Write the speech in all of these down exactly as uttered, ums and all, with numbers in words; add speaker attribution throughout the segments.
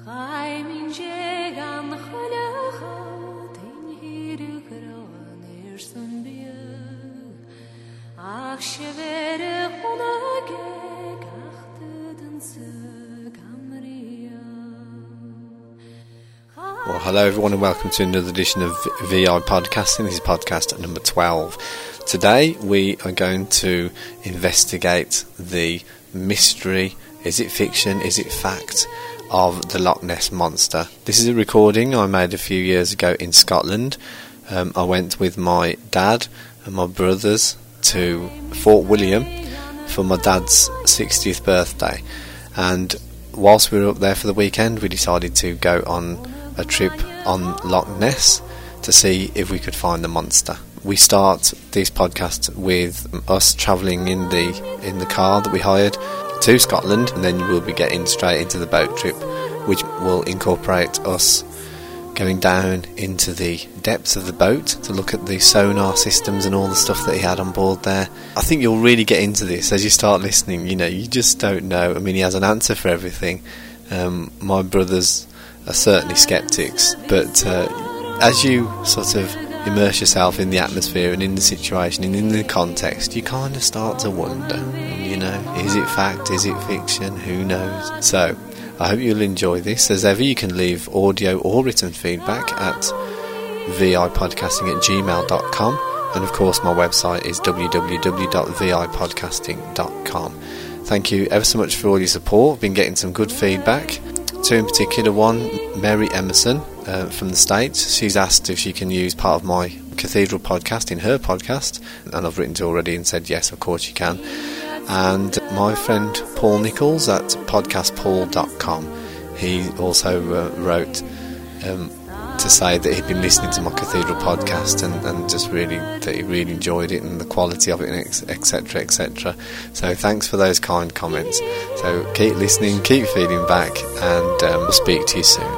Speaker 1: Well, hello everyone and welcome to another edition of V I Podcasting. This is podcast number twelve. Today we are going to investigate the mystery, is it fiction, is it fact, of the Loch Ness Monster. This is a recording I made a few years ago in Scotland. Um, I went with my dad and my brothers to Fort William for my dad's sixtieth birthday, and whilst we were up there for the weekend we decided to go on a trip on Loch Ness to see if we could find the monster. We start this podcast with us travelling in the in the car that we hired to Scotland, and then we'll be getting straight into the boat trip, which will incorporate us going down into the depths of the boat to look at the sonar systems and all the stuff that he had on board there. I think you'll really get into this as you start listening. You know, you just don't know. I mean, he has an answer for everything. Um, my brothers are certainly sceptics, but uh, as you sort of immerse yourself in the atmosphere and in the situation and in the context, you kind of start to wonder, you know, is it fact, is it fiction, who knows? So I hope you'll enjoy this. As ever, you can leave audio or written feedback at vipodcasting at gmail dot com, and of course my website is w w w dot v i podcasting dot com. Thank you ever so much for all your support. Been getting some good feedback. Two in particular. One, Mary Emerson uh, from the States. She's asked if she can use part of my Cathedral podcast in her podcast, and I've written to her already and said yes, of course you can. And my friend Paul Nichols at podcast paul dot com, he also uh, wrote um, to say that he'd been listening to my Cathedral podcast and, and just really, that he really enjoyed it and the quality of it, etc, et cetera. So thanks for those kind comments. So keep listening, keep feeding back, and um, we'll speak to you soon.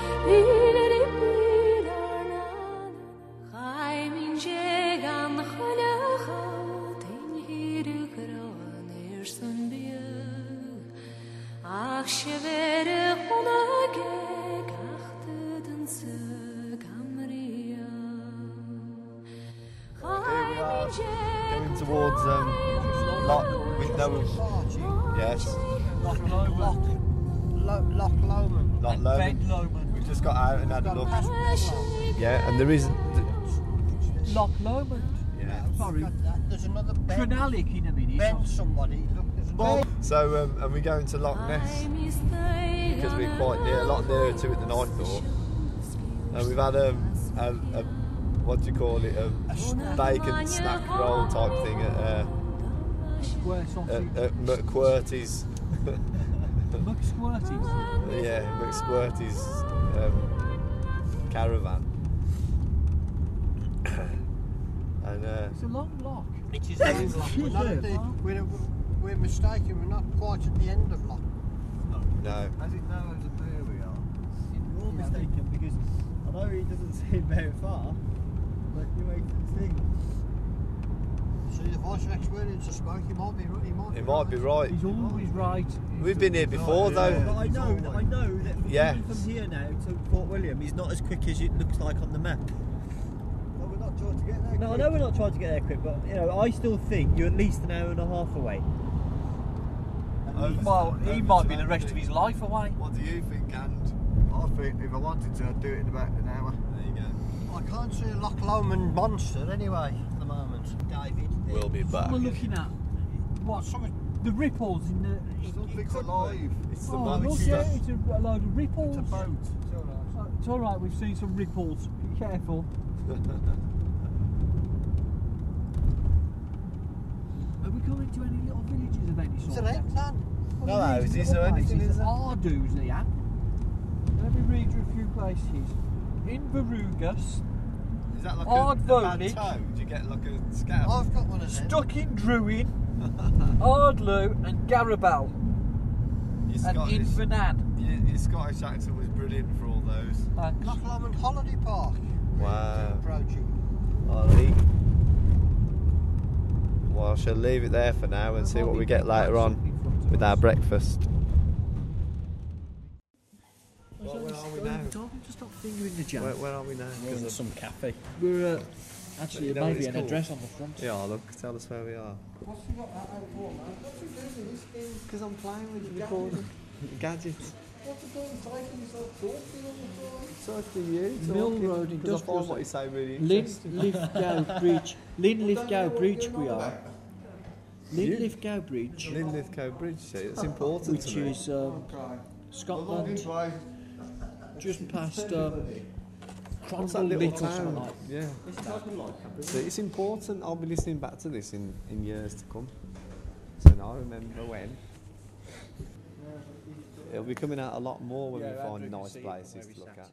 Speaker 1: Going towards um, Loch with no. Yes.
Speaker 2: Loch Lomond. Loch Lomond.
Speaker 1: Loch Lomond. We've just got out and had a look. Yeah, and there is. The...
Speaker 2: Loch Lomond.
Speaker 1: Yeah.
Speaker 2: Sorry.
Speaker 3: There's another Ben.
Speaker 2: Crenalic in a minute.
Speaker 3: Ben somebody. Look, there's another.
Speaker 1: So, um, and we're going to Loch Ness because we're quite near, a lot nearer to it than I thought. And we've had um, a, a what do you call it, a, a bacon snack roll type thing at, uh, at, at McSquirty's.
Speaker 2: McSquirty's?
Speaker 1: Yeah, McSquirty's um, caravan. And uh,
Speaker 2: it's a long lock.
Speaker 3: It is a long lock. We're, not at the, we're, we're mistaken, we're not quite at the end of Loch.
Speaker 1: No.
Speaker 4: As it now as there we are. You're mistaken because I know he doesn't seem very far. But you make the thing.
Speaker 3: See, the voice of experience of smoke, he might be, he might be,
Speaker 1: He might be right.
Speaker 2: He's always right.
Speaker 1: We've been here before, though.
Speaker 4: Yeah. But I know, that, I know that from,
Speaker 1: Yeah.
Speaker 4: from here now to Fort William, he's not as quick as it looks like on the map.
Speaker 3: Well, we're not trying to get there.
Speaker 4: No,
Speaker 3: quick.
Speaker 4: I know we're not trying to get there quick, but you know, I still think you're at least an hour and a half away.
Speaker 2: Over, well, he might be the rest of his life away.
Speaker 1: What do you think, and?
Speaker 5: I think if I wanted to, I'd do it in about an hour.
Speaker 1: There you go.
Speaker 3: I can't see a Loch Lomond monster anyway at the moment, David.
Speaker 1: We'll be back.
Speaker 2: We're looking at what? The ripples in the. It,
Speaker 5: Something's
Speaker 2: it could,
Speaker 5: alive.
Speaker 1: It's the
Speaker 2: oh,
Speaker 1: monster.
Speaker 2: look, yeah, it's a, a load of ripples.
Speaker 5: It's a boat. It's all right.
Speaker 2: Uh, It's alright, we've seen some ripples. Be careful. Are we coming to any little villages of any
Speaker 3: It's
Speaker 2: sort?
Speaker 3: an egg
Speaker 1: No houses or anything, is there?
Speaker 2: Ardoos here. Let me read you a few places. In Varugas,
Speaker 1: Is that like
Speaker 2: Hard
Speaker 1: a, a
Speaker 2: Vonic.
Speaker 1: bad toe? Do you get like a scab?
Speaker 3: I've got one of them.
Speaker 2: Stuck in Druin, Ardloo and Garabal
Speaker 1: Your
Speaker 2: and
Speaker 1: Scottish,
Speaker 2: Invernan.
Speaker 1: your, your Scottish accent was brilliant for all those.
Speaker 2: Thanks.
Speaker 3: Loch Lomond Holiday Park.
Speaker 1: Wow.
Speaker 3: Approaching.
Speaker 1: I'll leave. Well, I shall leave it there for now and see what we get later on with our breakfast. we now?
Speaker 2: Told him to stop fingering the jam.
Speaker 1: Where, where are we now?
Speaker 2: We're in
Speaker 1: 'Cause
Speaker 2: some cafe. We're uh, actually
Speaker 1: You
Speaker 2: it
Speaker 1: know
Speaker 2: may
Speaker 1: what
Speaker 2: be
Speaker 1: it's
Speaker 2: an
Speaker 1: called?
Speaker 2: address on the front.
Speaker 1: of- Yeah, look, tell us where we are.
Speaker 3: What's he got that out for, man? What's he doing? He's in.
Speaker 1: Because I'm playing with the recording. Gadgets.
Speaker 3: What's he doing? Taking himself talking all the time.
Speaker 1: So after you,
Speaker 2: Mill
Speaker 1: talking,
Speaker 2: Road
Speaker 1: 'cause I
Speaker 2: Industrial
Speaker 1: find what you say really
Speaker 2: Lin
Speaker 1: interesting.
Speaker 2: Lithgow Bridge. Lin Lithgow Bridge we are.
Speaker 1: You?
Speaker 2: Lin Lithgow Bridge,
Speaker 1: Linlithgow Bridge, see, it's important
Speaker 2: which
Speaker 1: to me.
Speaker 2: is um, Scotland, just past um,
Speaker 1: What's that
Speaker 2: Crondall
Speaker 1: little
Speaker 2: Little something
Speaker 1: town?
Speaker 2: like.
Speaker 1: Yeah. See, it's important. I'll be listening back to this in, in years to come. So now I remember when. It'll be coming out a lot more when
Speaker 2: Yeah,
Speaker 1: we
Speaker 2: Andrew
Speaker 1: find
Speaker 2: can
Speaker 1: nice
Speaker 2: see it
Speaker 1: places
Speaker 2: where we
Speaker 1: to look
Speaker 2: sat.
Speaker 1: at.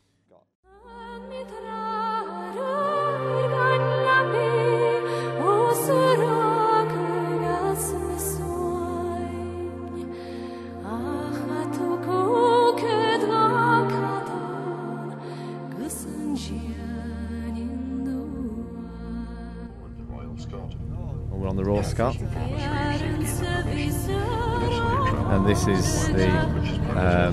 Speaker 1: Well, we're on the Royal Scot, and this is the um,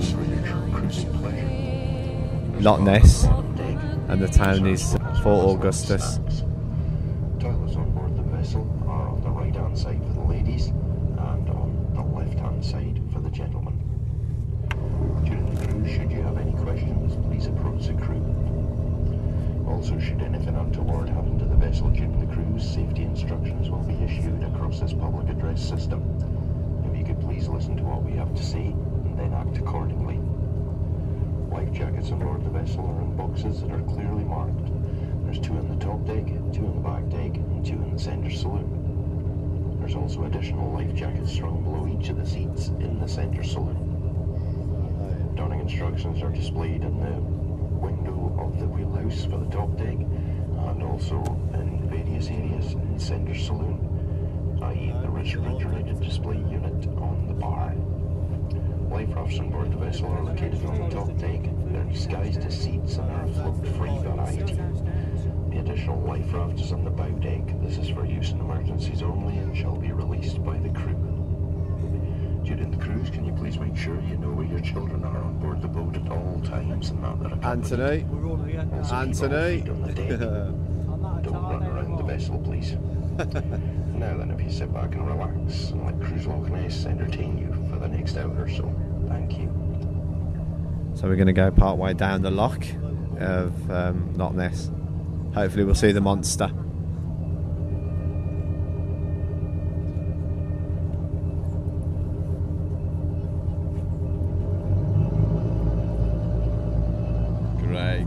Speaker 1: Loch Ness, and the town is Fort Augustus.
Speaker 6: Toilets on board the vessel are on the right hand side for the ladies and on the left hand side for the gentlemen. During the cruise, should you have any questions, please approach the crew. Also, should anything untoward happen to the vessel during the cruise, safety instructions will be issued across this public address system. If you could please listen to what we have to say and then act accordingly. Life jackets on board the vessel are in boxes that are clearly marked. There's two in the top deck, two in the back deck, and two in the centre saloon. There's also additional life jackets strung below each of the seats in the centre saloon. Donning instructions are displayed in the window of the wheelhouse for the top deck, and also in various areas in the centre saloon, that is the refrigerated display unit on the bar. Life rafts on board the vessel are located on the top deck. They're disguised as seats and are a float-free variety. The additional life raft is on the bow deck. This is for use in emergencies only and shall be released by the crew. During the cruise, can you please make sure you know where your children are on board the boat at all times and not that accompanied?
Speaker 1: Anthony,
Speaker 4: We're all here.
Speaker 6: Also, keep all
Speaker 1: Anthony.
Speaker 6: feet on the deck.
Speaker 4: I'm not a
Speaker 6: Don't
Speaker 4: child
Speaker 6: run around the
Speaker 4: anymore.
Speaker 6: vessel, please. Now then, if you sit back and relax and let Cruise Loch Ness entertain you for the next hour or so. Thank you.
Speaker 1: So we're going to go part way down the loch of um, Loch Ness. Hopefully we'll see the monster. Great.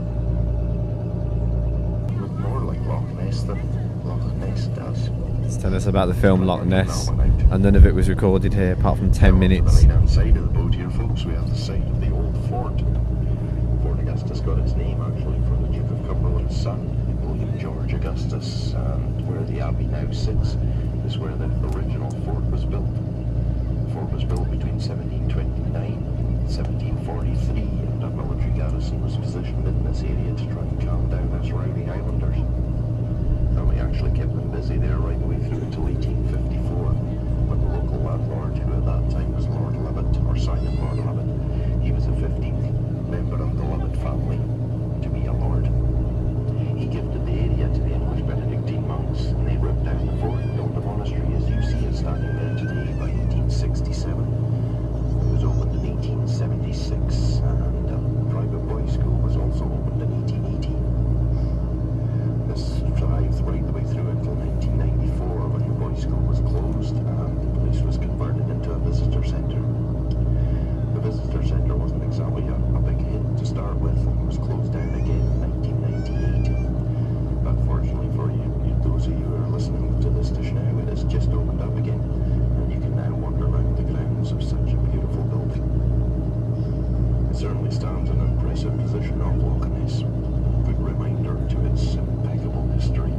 Speaker 6: Look more like Loch Ness than Loch Ness does.
Speaker 1: Let's tell us about the film Loch Ness, and none of it was recorded here apart from ten minutes.
Speaker 6: On the right hand side of the boat here, folks, we have the site of the old fort. Fort Augustus got its name actually from the Duke of Cumberland's son, William George Augustus, and where the abbey now sits is where the original fort was built. The fort was built between seventeen twenty-nine and seventeen forty-three, and a military garrison was positioned in this area to try and calm down its rowdy Highlanders. And we actually kept them busy there right the way through until eighteen fifty-four, when the local landlord, who at that time was Lord Lovat, or Simon Lord Lovat, he was the fifteenth member of the Lovat family to be a lord. He gifted the area to the English Benedictine monks, and they ripped down the fort and built the monastery as you see it standing there today by eighteen sixty-seven. It was opened in eighteen seventy-six, and a private boys' school was also opened in eighteen eighty. This thrived right the way through until nineteen ninety-four, when the boys' school was closed and the place was converted into a visitor centre. The visitor centre wasn't exactly a, a big hit to start with, and was closed down again in nineteen ninety-eight. Unfortunately for you, you, those of you who are listening to this dish now, it has just opened up again, and you can now wander around the grounds of such a beautiful building. It certainly stands in an impressive position off Loch Ness, a good reminder to its impeccable history.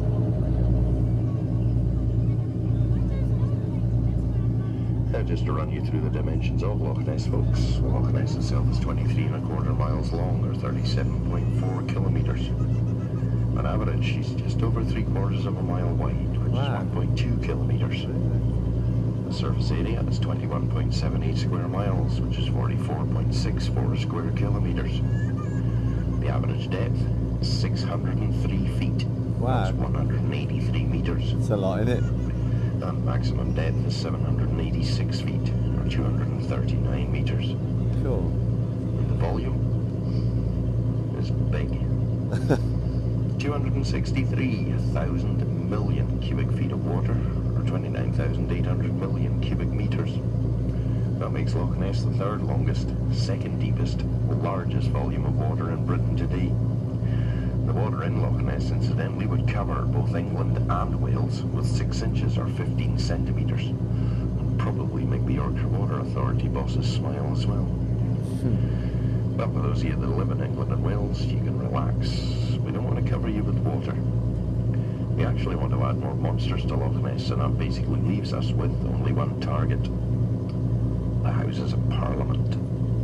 Speaker 6: Now, just to run you through the dimensions of Loch Ness, folks. Loch Ness itself is twenty-three and a quarter miles long, or thirty-seven point four kilometres. On average, she's just over three quarters of a mile wide, which
Speaker 1: Wow.
Speaker 6: is one point two kilometres. The surface area is twenty-one point seven eight square miles, which is forty-four point six four square kilometres. The average depth is six hundred three feet.
Speaker 1: Wow.
Speaker 6: That's one hundred eighty-three metres.
Speaker 1: It's a lot, isn't it?
Speaker 6: And maximum depth is seven hundred eighty-six feet, or two hundred thirty-nine metres.
Speaker 1: Cool.
Speaker 6: And the volume is big. two hundred sixty-three thousand million cubic feet of water, or twenty-nine thousand eight hundred million cubic metres. That makes Loch Ness the third longest, second deepest, largest volume of water in Britain today. The water in Loch Ness, incidentally, would cover both England and Wales with six inches or fifteen centimetres, and probably make the Yorkshire Water Authority bosses smile as well. But for those of you that live in England and Wales, you can relax. We don't want to cover you with water. We actually want to add more monsters to Loch Ness, and that basically leaves us with only one target: the Houses of Parliament.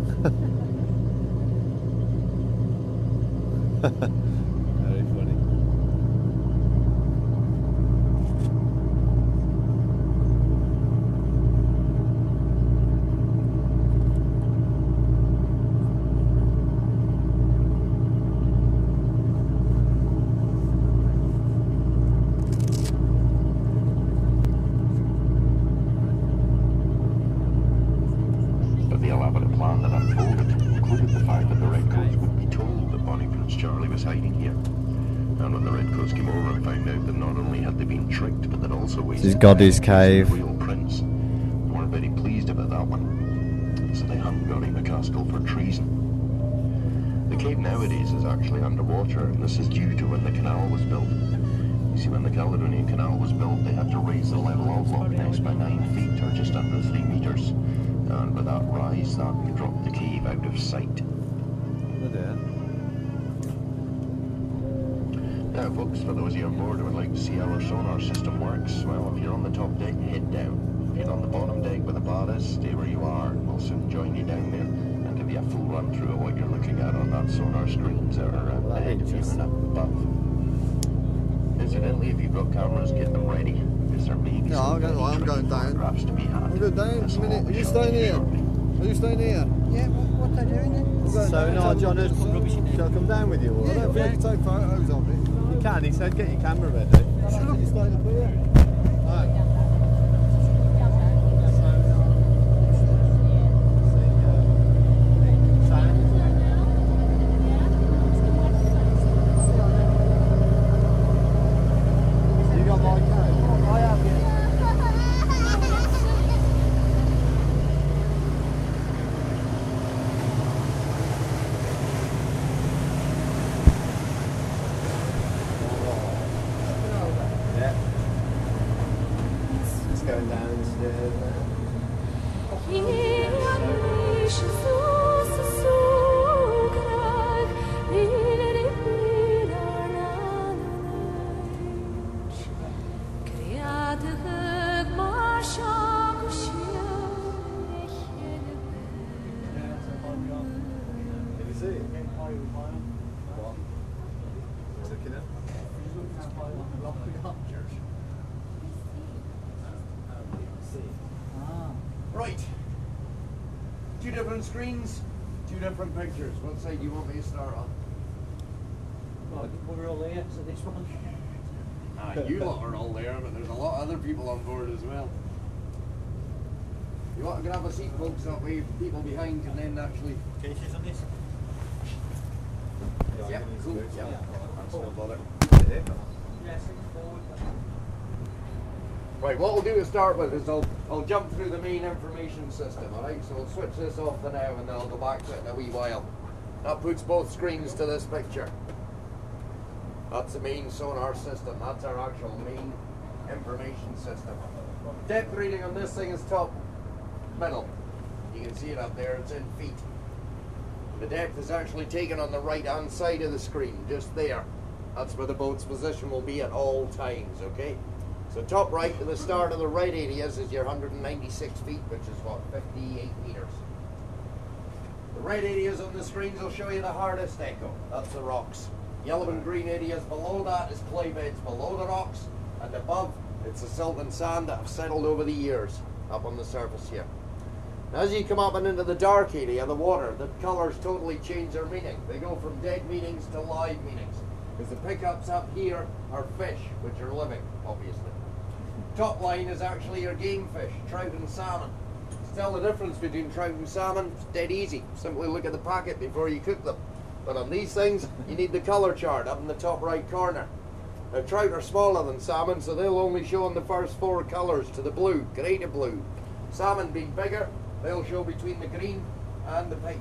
Speaker 1: Very funny.
Speaker 6: But the elaborate plan that unfolded included the fact that the Redcoats would be told that Bonnie Prince Charlie was hiding here. And when the Redcoats came over and found out that not only had they been tricked, but that also
Speaker 1: This is Goddy's cave.
Speaker 6: the real prince, they weren't very pleased about that one. So they hung Goddy McCaskill for treason. The cave nowadays is actually underwater, and this is due to when the canal was built. You see, when the Caledonian Canal was built, they had to raise the level of Loch Ness by nine feet, or just under three metres. And with that rise, that dropped the cave out of sight.
Speaker 1: Oh dear.
Speaker 6: Now folks, for those of you on board who would like to see how our sonar system works, well, if you're on the top deck, head down. If you're on the bottom deck where the bar is, stay where you are, and we'll soon join you down there and give you a full run through of what you're looking at on that sonar screens that are uh, ahead of you and up above. Incidentally, if you've got cameras, get them ready, because there may be
Speaker 5: No,
Speaker 6: some
Speaker 5: I'm going-
Speaker 6: very
Speaker 5: I'm
Speaker 6: tricky
Speaker 5: going down.
Speaker 6: photographs to be had.
Speaker 5: I'm going down
Speaker 6: This
Speaker 5: a minute.
Speaker 6: will
Speaker 5: Are you
Speaker 6: show
Speaker 5: staying
Speaker 6: you
Speaker 5: here?
Speaker 6: shortly.
Speaker 5: Are you staying here?
Speaker 3: Yeah, what, what they doing then?
Speaker 5: I'm going
Speaker 1: So
Speaker 5: down.
Speaker 1: no, John, is- shall I come down with you? Or
Speaker 5: I don't think I can take photos of it.
Speaker 1: You can. He said, get your camera ready.
Speaker 5: Look, it's staying up here. Right.
Speaker 1: You got my camera?
Speaker 5: I have, yeah.
Speaker 1: Yeah. It's going downstairs now. Did you see it? What? Looking at?
Speaker 7: Right. Two different screens, two different pictures. What side do you want me to start on?
Speaker 2: Well, we're all there, so this one.
Speaker 7: Ah, you lot are all there, but there's a lot of other people on board as well. You want to grab a seat, folks, that way people behind can then actually...
Speaker 4: Can you sit on this?
Speaker 7: Yep, cool. Yep. That's no bother.
Speaker 2: Yes, forward.
Speaker 7: Right, what we'll do to start with is I'll, I'll jump through the main information system, alright? So we'll switch this off for now and then I'll go back to it in a wee while. That puts both screens to this picture. That's the main sonar system. That's our actual main information system. Depth reading on this thing is top middle. You can see it up there, it's in feet. The depth is actually taken on the right hand side of the screen, just there. That's where the boat's position will be at all times, okay? So top right to the start of the right areas is your one hundred ninety-six feet, which is what, fifty-eight meters. The red areas on the screens will show you the hardest echo. That's the rocks. Yellow and green areas below that is clay beds below the rocks, and above it's the silt and sand that have settled over the years. up on the surface here. As you come up and into the dark area of the water, the colours totally change their meaning. They go from dead meanings to live meanings. Because the pickups up here are fish, which are living, obviously. Top line is actually your game fish, trout and salmon. To tell the difference between trout and salmon, it's dead easy. Simply look at the packet before you cook them. But on these things, you need the colour chart up in the top right corner. Now, trout are smaller than salmon, so they'll only show in the first four colours to the blue, grey to blue. Salmon being bigger, they'll show between the green and the pink.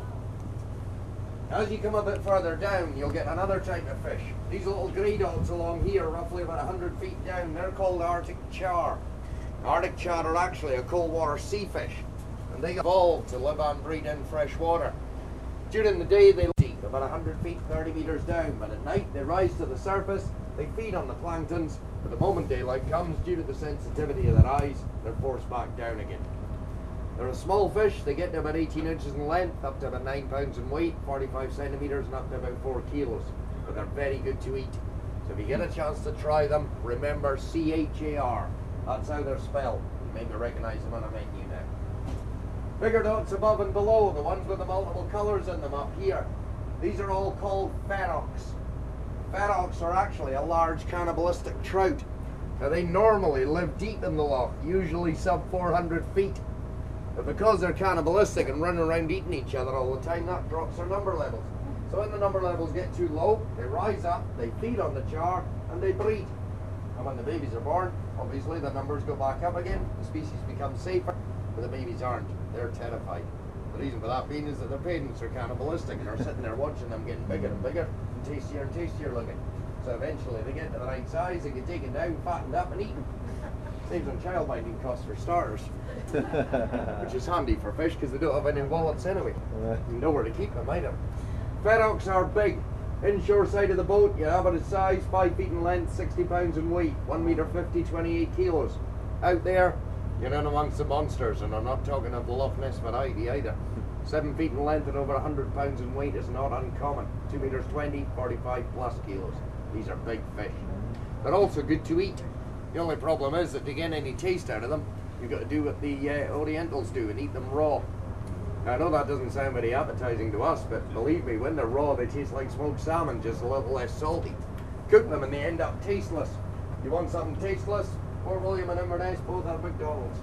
Speaker 7: As you come a bit further down, you'll get another type of fish. These little grey dots along here, roughly about one hundred feet down, they're called Arctic char. Arctic char are actually a cold water sea fish, and they evolved to live and breed in fresh water. During the day they deep, about one hundred feet, thirty metres down, but at night they rise to the surface, they feed on the planktons, but the moment daylight comes, due to the sensitivity of their eyes, they're forced back down again. They're a small fish, they get to about eighteen inches in length, up to about nine pounds in weight, forty-five centimetres, and up to about four kilos. But they're very good to eat. So if you get a chance to try them, remember C H A R. That's how they're spelled. You maybe recognise them on a menu now. Bigger dots above and below, the ones with the multiple colours in them up here. These are all called ferox. Ferox are actually a large cannibalistic trout. Now they normally live deep in the loch, usually sub four hundred feet. But because they're cannibalistic and running around eating each other all the time, that drops their number levels. So when the number levels get too low, they rise up, they feed on the char, and they breed. And when the babies are born, obviously the numbers go back up again, the species becomes safer, but the babies aren't. They're terrified. The reason for that being is that their parents are cannibalistic and are sitting there watching them getting bigger and bigger, and tastier and tastier looking. So eventually they get to the right size, they get taken down, fattened up, and eaten. Saves on child minding costs for starters. Which is handy for fish because they don't have any wallets anyway.
Speaker 5: Right.
Speaker 7: You know where to keep them either. Ferox are big. Inshore side of the boat, your average size, five feet in length, sixty pounds in weight, one metre fifty, twenty-eight kilos. Out there, you're in amongst the monsters, and I'm not talking of the Loch Ness variety either. seven feet in length and over one hundred pounds in weight is not uncommon. two metres twenty, forty-five plus kilos. These are big fish. They're also good to eat. The only problem is that to get any taste out of them, you've got to do what the uh, Orientals do and eat them raw. Now, I know that doesn't sound very appetizing to us, but believe me, when they're raw, they taste like smoked salmon, just a little less salty. Cook them and they end up tasteless. You want something tasteless? Port William and Inverness both have McDonald's.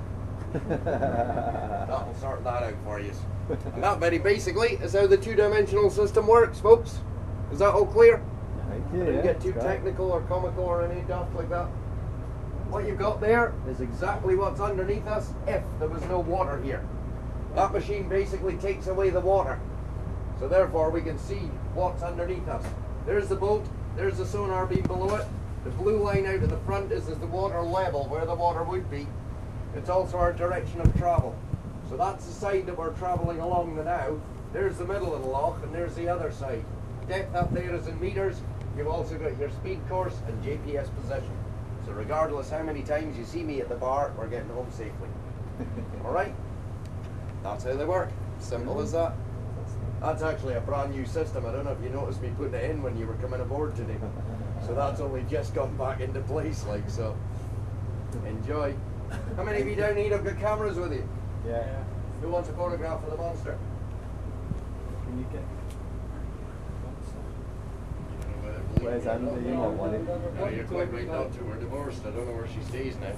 Speaker 7: That'll sort that out for you. And that very basically is how the two-dimensional system works, folks. Is that all clear?
Speaker 5: Thank you.
Speaker 7: Didn't
Speaker 5: Yeah,
Speaker 7: get too
Speaker 5: great.
Speaker 7: technical or comical or any stuff like that. What you've got there is exactly what's underneath us if there was no water here. That machine basically takes away the water. So therefore we can see what's underneath us. There's the boat, there's the sonar beam below it. The blue line out of the front is, is the water level, where the water would be. It's also our direction of travel. So that's the side that we're travelling along the now. There's the middle of the loch and there's the other side. Depth up there is in metres. You've also got your speed course and G P S position. So regardless how many times you see me at the bar, we're getting home safely. Alright? That's how they work. Simple as that. That's actually a brand new system. I don't know if you noticed me putting it in when you were coming aboard today. So that's only just gone back into place, like, so. Enjoy. How many of you down here have got cameras with you?
Speaker 5: Yeah.
Speaker 7: Who wants a photograph of the monster?
Speaker 5: Can you get?
Speaker 7: Where's
Speaker 5: Where's Andy? You want one?
Speaker 7: No, you're quite right not to. We're divorced. I don't know where she stays now.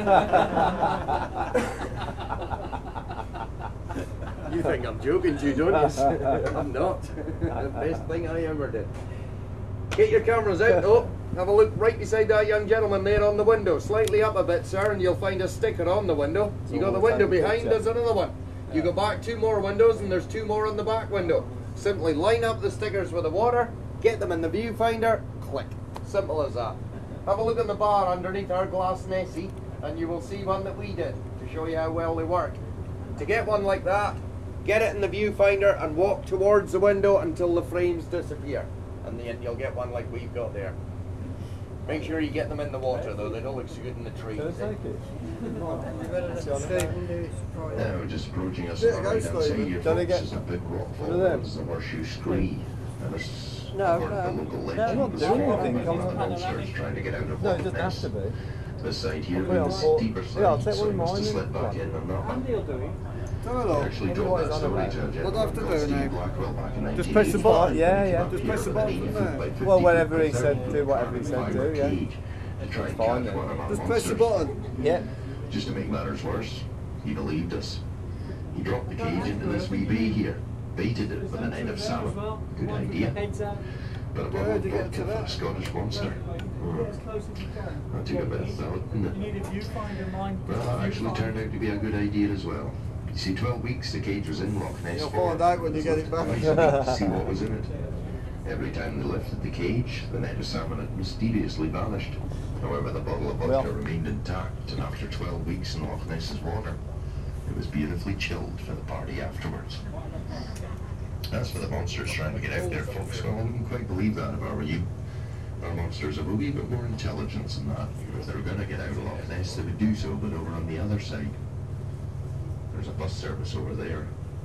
Speaker 7: You think I'm joking, you don't you? I'm not. The best thing I ever did. Get your cameras out. Oh, have a look right beside that young gentleman there on the window. Slightly up a bit, sir, and you'll find a sticker on the window. You got the window behind, there's another one. You go back two more windows and there's two more on the back window. Simply line up the stickers with the water, get them in the viewfinder, click. Simple as that. Have a look at the bar underneath our glass Nessie and you will see one that we did to show you how well they work. To get one like that, get it in the viewfinder and walk towards the window until the frames disappear. And then you'll get one like we've got there. Make sure you get them in the water though, they don't look so good in the trees.
Speaker 5: Can I take it?
Speaker 6: Now, just approaching us
Speaker 5: There
Speaker 6: on
Speaker 5: it
Speaker 6: the right
Speaker 5: goes,
Speaker 6: hand side
Speaker 5: Stephen.
Speaker 6: here,
Speaker 5: Don't they
Speaker 6: folks,
Speaker 5: get
Speaker 6: is a big rock
Speaker 5: one of
Speaker 6: fall.
Speaker 5: them?
Speaker 6: This is the Horseshoe Scree. And this is
Speaker 3: No,
Speaker 6: part of
Speaker 3: no,
Speaker 6: the local
Speaker 3: no,
Speaker 6: legend.
Speaker 5: not
Speaker 6: This
Speaker 5: doing
Speaker 6: is one of
Speaker 5: anything,
Speaker 6: the
Speaker 5: come on.
Speaker 6: monsters trying to get out of
Speaker 5: No,
Speaker 6: Loch
Speaker 5: it doesn't have
Speaker 6: Ness.
Speaker 5: to be.
Speaker 6: This side here,
Speaker 4: Well,
Speaker 6: with this
Speaker 4: well,
Speaker 6: deeper
Speaker 4: yeah,
Speaker 6: side,
Speaker 4: I'll take
Speaker 6: so
Speaker 4: one
Speaker 6: I
Speaker 4: of
Speaker 6: must have
Speaker 4: mine
Speaker 6: slipped
Speaker 4: and-
Speaker 6: back in on that one.
Speaker 2: Andy'll do it.
Speaker 3: So
Speaker 6: I
Speaker 3: hello.
Speaker 6: actually
Speaker 4: Wonder
Speaker 6: told
Speaker 4: what
Speaker 6: that
Speaker 4: he's on
Speaker 6: story
Speaker 4: about.
Speaker 6: to a
Speaker 3: What do I
Speaker 6: gentleman
Speaker 3: have to
Speaker 6: called
Speaker 3: do
Speaker 6: Steve
Speaker 3: now?
Speaker 6: Blackwell back in
Speaker 3: Just press the
Speaker 6: nineteen eighty-five.
Speaker 3: button.
Speaker 4: Yeah, yeah.
Speaker 6: Up
Speaker 3: Just
Speaker 6: here
Speaker 3: press the
Speaker 6: with an
Speaker 3: button
Speaker 6: eighty
Speaker 3: there.
Speaker 6: foot by fifty
Speaker 4: Well,
Speaker 6: foot
Speaker 4: whatever he
Speaker 6: per
Speaker 4: said,
Speaker 6: thirty
Speaker 4: do whatever he said
Speaker 6: fiber
Speaker 4: do, yeah.
Speaker 6: cage to try and
Speaker 4: Fine,
Speaker 6: catch
Speaker 4: then.
Speaker 6: one of our
Speaker 3: Just press the
Speaker 6: monsters.
Speaker 3: button.
Speaker 4: Yeah.
Speaker 6: Just to make matters worse, he believed us. He dropped the cage into this wee bay here, baited it with a net of salmon. Good idea.
Speaker 2: Heads out.
Speaker 6: But a
Speaker 3: Yeah,
Speaker 6: bubble
Speaker 3: to get
Speaker 6: vodka
Speaker 3: to
Speaker 6: for a
Speaker 3: that.
Speaker 6: Scottish monster.
Speaker 2: Get as close as you can.
Speaker 6: That took a bit of thought, didn't
Speaker 2: You
Speaker 6: it?
Speaker 2: need a viewfinder, mind.
Speaker 6: Well, that actually turned out to be a good idea as well. You see, twelve weeks the cage was in Loch Ness
Speaker 3: You'll
Speaker 6: for.
Speaker 3: find out when you get it back.
Speaker 6: Twice a week to see what was in it. Every time they lifted the cage, the net of salmon had mysteriously vanished. However, the bottle of vodka
Speaker 4: Well.
Speaker 6: remained intact, and after twelve weeks in Loch Ness's water, it was beautifully chilled for the party afterwards. As for the monsters trying to get out there, folks, well, I wouldn't quite believe that if I were you. Our monsters have a wee bit more intelligence than that. If they were going to get out of Loch Ness, they would do so, but over on the other side. There's a bus service over there.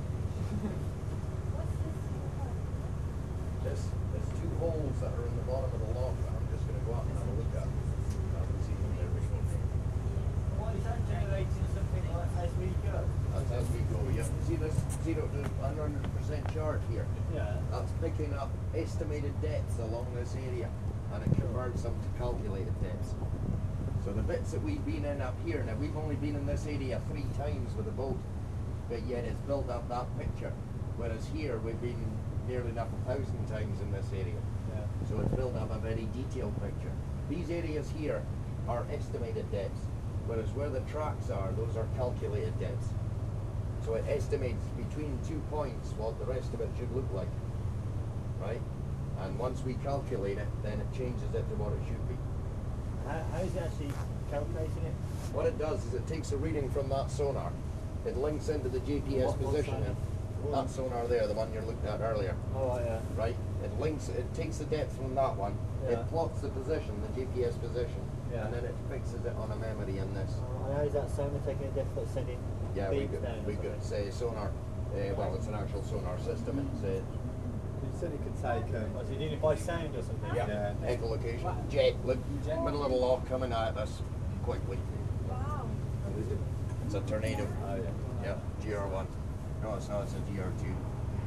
Speaker 7: There's, there's two holes that are in the bottom of the lock that I'm just going to go out and have a look at. I haven't seen them there before.
Speaker 4: Why is that generating something like as we go?
Speaker 7: That's as we go, yeah. See this zero to one hundred percent chart here?
Speaker 4: Yeah.
Speaker 7: That's picking up estimated depths along this area, and it converts them to calculated depths. So the bits that we've been in up here, now we've only been in this area three times with a boat, but yet it's built up that picture. Whereas here we've been nearly enough a thousand times in this area.
Speaker 4: Yeah.
Speaker 7: So it's built up a very detailed picture. These areas here are estimated depths, whereas where the tracks are, those are calculated depths. So it estimates between two points what the rest of it should look like, right? And once we calculate it, then it changes it to what it should be.
Speaker 4: How, how is it actually calculating it?
Speaker 7: What it does is it takes a reading from that sonar, it links into the G P S
Speaker 4: What- what's
Speaker 7: positioning.
Speaker 4: that?
Speaker 7: That sonar there, the one you're looking at earlier,
Speaker 4: Oh, right, yeah.
Speaker 7: right? It links, it takes the depth from that one,
Speaker 4: Yeah.
Speaker 7: it plots the position, the G P S position,
Speaker 4: Yeah.
Speaker 7: and then it fixes it on a memory in this.
Speaker 4: Oh, how is that sonar taking a difference sending
Speaker 7: Yeah, we
Speaker 4: beeps
Speaker 7: could,
Speaker 4: down or
Speaker 7: we could
Speaker 4: something?
Speaker 7: say sonar, uh, well, it's an actual sonar system, it's uh,
Speaker 8: You said it could take um,
Speaker 4: Was he doing it by sound or something?
Speaker 7: yeah, echolocation. Jet, look, middle of the lock coming at us quickly. It's a tornado.
Speaker 8: oh yeah.
Speaker 7: Yeah, G R one. No, it's not, it's a G R two.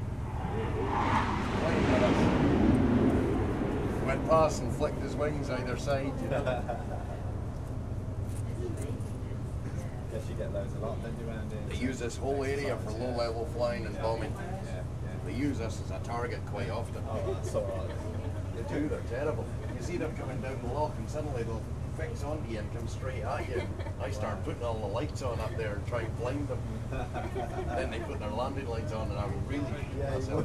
Speaker 7: Went past and flicked his wings either side, you know.
Speaker 8: Guess you get those a lot, don't you, around here?
Speaker 7: They use this whole area for low level flying and bombing.
Speaker 8: Yeah, yeah.
Speaker 7: They use us as a target quite often.
Speaker 8: Oh, that's alright.
Speaker 7: They do, they're terrible. You see them coming down the lock and suddenly they'll fix onto you and come straight at you. I start putting all the lights on up there and try and blind them. Then they put their landing lights on and I will really shoot
Speaker 8: Yeah, you
Speaker 7: myself.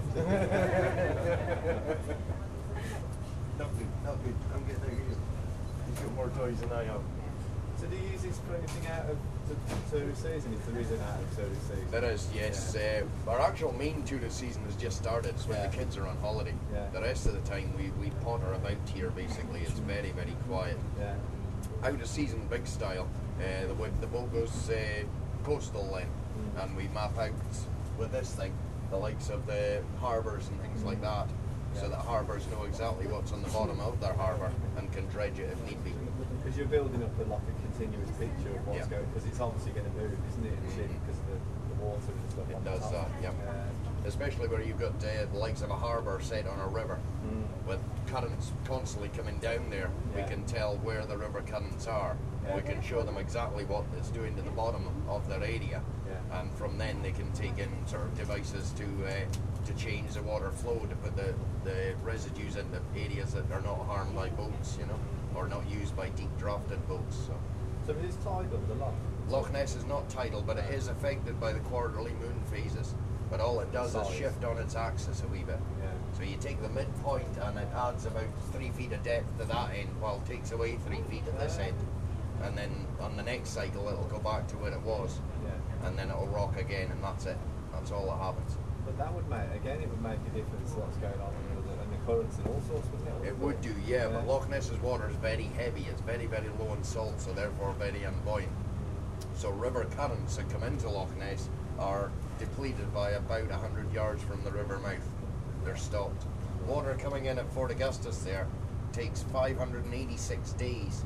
Speaker 8: would.
Speaker 7: Not good, not good. I'm getting out here. He's got more toys than I have.
Speaker 8: So do you use this for anything out of the tourist season, if there is an out of tourist season?
Speaker 7: There is, yes. Uh, our actual main tourist season has just started. It's when
Speaker 8: Yeah.
Speaker 7: the kids are on holiday.
Speaker 8: Yeah.
Speaker 7: The rest of the time we, we potter about here basically. It's very, very quiet.
Speaker 8: Yeah.
Speaker 7: Out of season big style. Uh, the, wa- the boat goes uh, coastal then,
Speaker 8: Mm.
Speaker 7: and we map out with this thing the likes of the harbours and things like that, so
Speaker 8: Yeah.
Speaker 7: that harbours know exactly what's on the bottom of their harbour and can dredge it if need be.
Speaker 8: Because you're building up a, like a continuous picture of what's
Speaker 7: Yeah.
Speaker 8: going, because it's obviously going to move, isn't it, in the ship,
Speaker 7: Mhm.
Speaker 8: because of the, the water and stuff
Speaker 7: It
Speaker 8: on
Speaker 7: does
Speaker 8: the top.
Speaker 7: that, yeah.
Speaker 8: Yeah.
Speaker 7: Especially where you've got uh, the likes of a harbour set on a river
Speaker 8: Mm.
Speaker 7: with currents constantly coming down there. We
Speaker 8: Yeah.
Speaker 7: can tell where the river currents are.
Speaker 8: Yeah.
Speaker 7: We can show them exactly what it's doing to the bottom of their area.
Speaker 8: Yeah.
Speaker 7: And from then they can take in sort of devices to uh, to change the water flow, to put the, the residues into areas that are not harmed by boats, you know, or not used by deep drafted boats. So
Speaker 8: So it is tidal, the loch?
Speaker 7: Loch Ness is not tidal, but it is affected by the quarterly moon phases. But all it does is
Speaker 8: Size.
Speaker 7: shift on its axis a wee bit.
Speaker 8: Yeah.
Speaker 7: So you take the midpoint and it adds about three feet of depth to that end, while it takes away three feet at this end. And then on the next cycle it'll go back to where it was,
Speaker 8: Yeah.
Speaker 7: and then it'll rock again, and that's it. That's all that happens.
Speaker 8: But that would make, again, it would make a difference what's going on and the, and the currents and all sorts, wouldn't it?
Speaker 7: It would do, yeah, but
Speaker 8: Yeah.
Speaker 7: Loch Ness's water is very heavy. It's very, very low in salt, so therefore very unbuoyant. So river currents that come into Loch Ness are depleted by about one hundred yards from the river mouth. They're stopped. Water coming in at Fort Augustus there takes five hundred eighty-six days to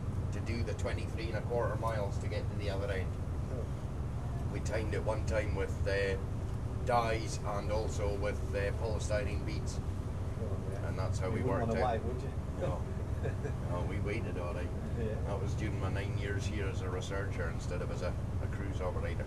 Speaker 7: do the twenty-three and a quarter miles to get to the other end.
Speaker 8: Oh.
Speaker 7: We timed it one time with uh, dyes and also with uh, polystyrene beads,
Speaker 8: Oh, yeah.
Speaker 7: and that's how
Speaker 8: You
Speaker 7: we
Speaker 8: wouldn't
Speaker 7: worked
Speaker 8: wanna
Speaker 7: out.
Speaker 8: wait, would you?
Speaker 7: No. No, we waited all right.
Speaker 8: Yeah.
Speaker 7: That was during my nine years here as a researcher instead of as a, a cruise operator.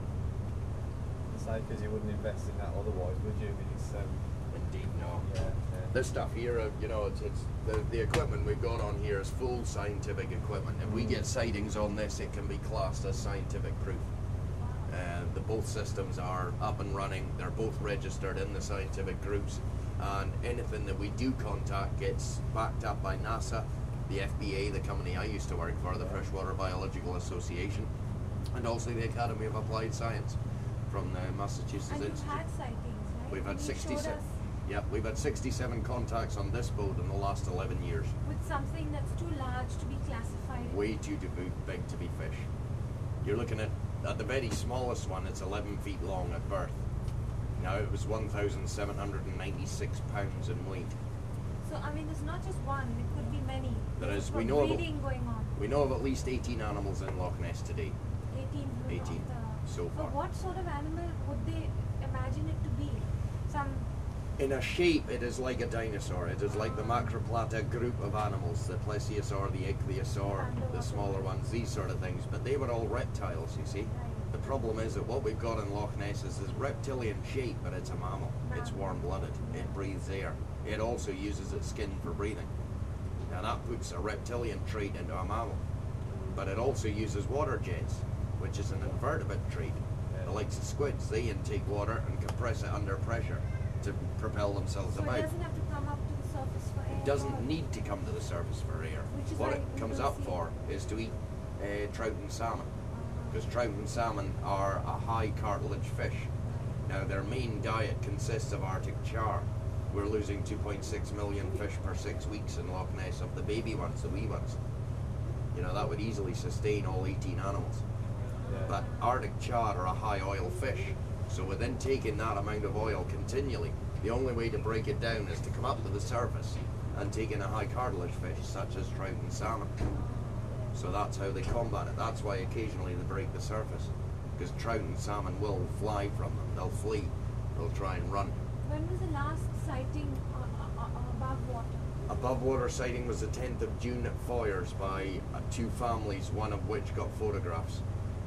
Speaker 8: Say, because you wouldn't invest in that otherwise, would you? Because, um,
Speaker 7: Indeed, no.
Speaker 8: yeah, yeah.
Speaker 7: This stuff here, uh, you know, it's, it's the, the equipment we've got on here is full scientific equipment. If we get sightings on this, it can be classed as scientific proof. Uh, the both systems are up and running. They're both registered in the scientific groups, and anything that we do contact gets backed up by NASA, the F B A, the company I used to work for, the Freshwater Biological Association, and also the Academy of Applied Science from the Massachusetts
Speaker 9: And you've
Speaker 7: Institute.
Speaker 9: had sightings, right?
Speaker 7: We've had
Speaker 9: You showed
Speaker 7: sixty-seven.
Speaker 9: us
Speaker 7: Yep, we've had sixty-seven contacts on this boat in the last eleven years.
Speaker 9: with something that's too large to be classified.
Speaker 7: Way too to be big to be fish. You're looking at, at the very smallest one, it's eleven feet long at birth. Now it was one thousand seven hundred ninety-six pounds in weight.
Speaker 9: So I mean, there's not just one; it could be many.
Speaker 7: There
Speaker 9: There's
Speaker 7: is. We
Speaker 9: pro-
Speaker 7: know of a-
Speaker 9: breeding going on.
Speaker 7: We know of at least eighteen animals in Loch Ness today.
Speaker 9: Eighteen. will not,
Speaker 7: eighteen
Speaker 9: uh,
Speaker 7: so
Speaker 9: So
Speaker 7: far.
Speaker 9: what sort of animal would they imagine it to be? Some.
Speaker 7: In a shape, it is like a dinosaur. It is like the Macroplata group of animals, the Plesiosaur, the Ichthyosaur, the smaller ones, these sort of things. But they were all reptiles, you see. The problem is that what we've got in Loch Ness is this reptilian shape, but it's a mammal. It's warm-blooded. It breathes air. It also uses its skin for breathing. Now that puts a reptilian trait into a mammal. But it also uses water jets, which is an invertebrate trait. The likes of squids, they intake water and compress it under pressure to propel themselves
Speaker 9: So it
Speaker 7: about.
Speaker 9: doesn't have to come up to the surface for air.
Speaker 7: It doesn't
Speaker 9: or-
Speaker 7: need to come to the surface for air.
Speaker 9: Which is
Speaker 7: What
Speaker 9: why
Speaker 7: it
Speaker 9: we
Speaker 7: comes
Speaker 9: don't
Speaker 7: up
Speaker 9: see
Speaker 7: for
Speaker 9: it.
Speaker 7: is to eat uh, trout and salmon. Because trout and salmon are a high cartilage fish. Now their main diet consists of Arctic char. We're losing two point six million fish per six weeks in Loch Ness of the baby ones, the wee ones. You know, that would easily sustain all eighteen animals.
Speaker 8: Yeah.
Speaker 7: But Arctic char are a high oil fish. So within taking that amount of oil continually, the only way to break it down is to come up to the surface and take in a high cartilage fish such as trout and salmon. So that's how they combat it. That's why occasionally they break the surface. Because trout and salmon will fly from them. They'll flee. They'll try and run.
Speaker 9: When was the last sighting uh, uh, uh, above water?
Speaker 7: Above water sighting was the tenth of June at Foyers by uh, two families, one of which got photographs.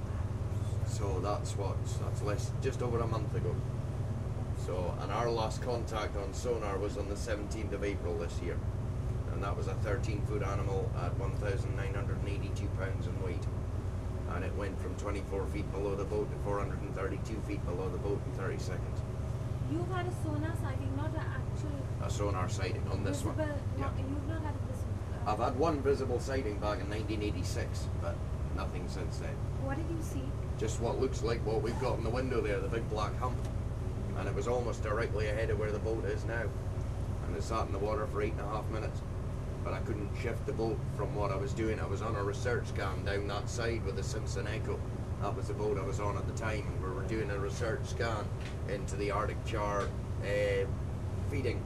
Speaker 7: So that's what, that's less, just over a month ago. So, and our last contact on sonar was on the seventeenth of April this year. And that was a thirteen foot animal at one thousand nine hundred eighty-two pounds in weight. And it went from twenty-four feet below the boat to four hundred thirty-two feet below the boat in thirty seconds.
Speaker 9: You've had a sonar sighting, not an actual
Speaker 7: A sonar sighting on this
Speaker 9: visible.
Speaker 7: one. Yeah.
Speaker 9: Not, you've not had a visible. Uh,
Speaker 7: I've had one visible sighting back in nineteen eighty-six, but nothing since then.
Speaker 9: What did you see?
Speaker 7: Just what looks like what we've got in the window there, the big black hump. And it was almost directly ahead of where the boat is now. And it sat in the water for eight and a half minutes. But I couldn't shift the boat from what I was doing. I was on a research scan down that side with the Simpson Echo. That was the boat I was on at the time, and we were doing a research scan into the Arctic char uh, feeding,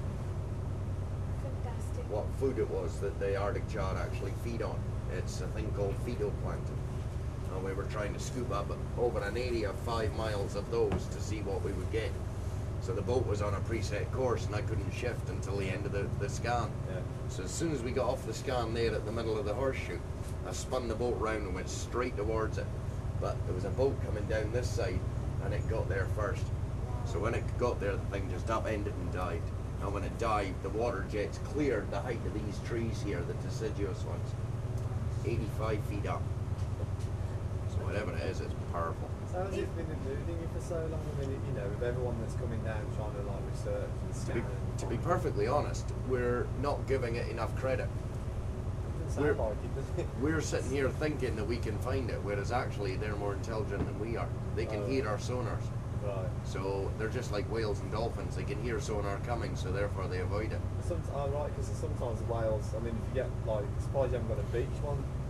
Speaker 9: Fantastic.
Speaker 7: what food it was that the Arctic char actually feed on. It's a thing called phytoplankton. And we were trying to scoop up over an area of five miles of those to see what we would get. So the boat was on a preset course and I couldn't shift until the end of the, the scan.
Speaker 8: Yeah.
Speaker 7: So as soon as we got off the scan there at the middle of the horseshoe, I spun the boat round and went straight towards it. But there was a boat coming down this side and it got there first. So when it got there, the thing just upended and dived. And when it dived, the water jets cleared the height of these trees here, the deciduous ones, eighty-five feet up. So whatever it is, it's powerful.
Speaker 8: So has it been eluding you for so long? I mean, you know, with everyone that's coming down trying to like research and
Speaker 7: To
Speaker 8: scan
Speaker 7: be,
Speaker 8: and
Speaker 7: to be
Speaker 8: find-
Speaker 7: perfectly honest, we're not giving it enough credit.
Speaker 8: It doesn't
Speaker 7: we're-
Speaker 8: sound like it, does it?
Speaker 7: We're sitting here thinking that we can find it, whereas actually they're more intelligent than we are. They can
Speaker 8: Oh.
Speaker 7: hear our sonars.
Speaker 8: Right.
Speaker 7: So they're just like whales and dolphins. They can hear sonar coming, so therefore they avoid it.
Speaker 8: Some, oh, right, because sometimes the whales, I mean, if you get, like, suppose you haven't got a beach one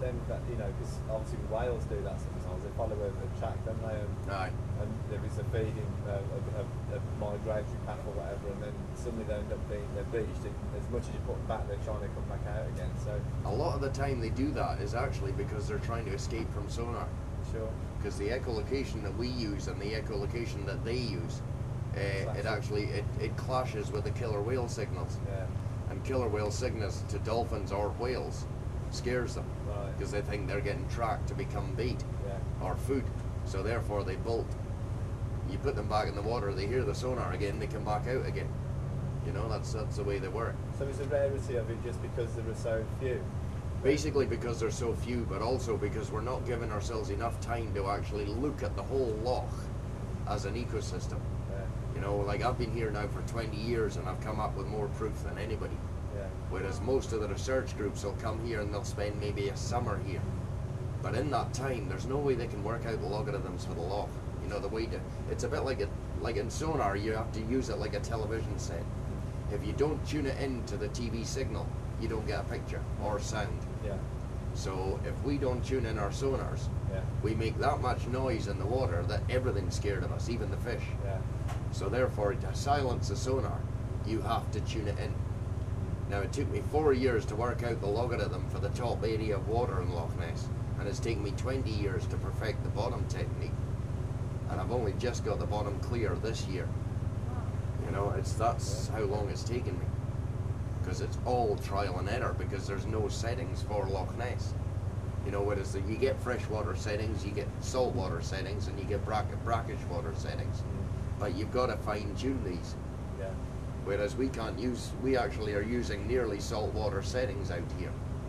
Speaker 8: them that, you know, because obviously whales do that sometimes. They follow a, a track, don't they? And,
Speaker 7: Aye.
Speaker 8: and there is a feeding, uh, a, a, a migratory path or whatever, and then suddenly they end up being they're beached. And as much as you put them back, they're trying to come back out again. So
Speaker 7: A lot of the time they do that is actually because they're trying to escape from sonar.
Speaker 8: sure.
Speaker 7: Because the echolocation that we use and the echolocation that they use, uh, it actually it, it clashes with the killer whale signals.
Speaker 8: Yeah.
Speaker 7: And killer whale signals to dolphins or whales scares them
Speaker 8: Right.
Speaker 7: because they think they're getting tracked to become bait
Speaker 8: Yeah.
Speaker 7: or food. So therefore they bolt. You put them back in the water, they hear the sonar again, they come back out again. You know, that's that's the way they work.
Speaker 8: So it's a rarity of it just because there are so few.
Speaker 7: Basically because there's so few, but also because we're not giving ourselves enough time to actually look at the whole loch as an ecosystem.
Speaker 8: Yeah.
Speaker 7: You know, like I've been here now for twenty years and I've come up with more proof than anybody.
Speaker 8: Yeah.
Speaker 7: Whereas most of the research groups will come here and they'll spend maybe a summer here. But in that time, there's no way they can work out the logarithms for the loch. You know, the way to, it's a bit like it, like in sonar, you have to use it like a television set. If you don't tune it into the T V signal, you don't get a picture or sound.
Speaker 8: Yeah.
Speaker 7: So if we don't tune in our sonars,
Speaker 8: Yeah.
Speaker 7: we make that much noise in the water that everything's scared of us, even the fish.
Speaker 8: Yeah.
Speaker 7: So therefore, to silence the sonar, you have to tune it in. Now, it took me four years to work out the logarithm for the top area of water in Loch Ness, and it's taken me twenty years to perfect the bottom technique. And I've only just got the bottom clear this year. You know, it's that's how long it's taken me. Because it's all trial and error, because there's no settings for Loch Ness. You know, whereas the, you get freshwater settings, you get saltwater settings, and you get brack, brackish water settings. But you've got to fine tune these.
Speaker 8: Yeah.
Speaker 7: Whereas we can't use, we actually are using nearly saltwater settings out here.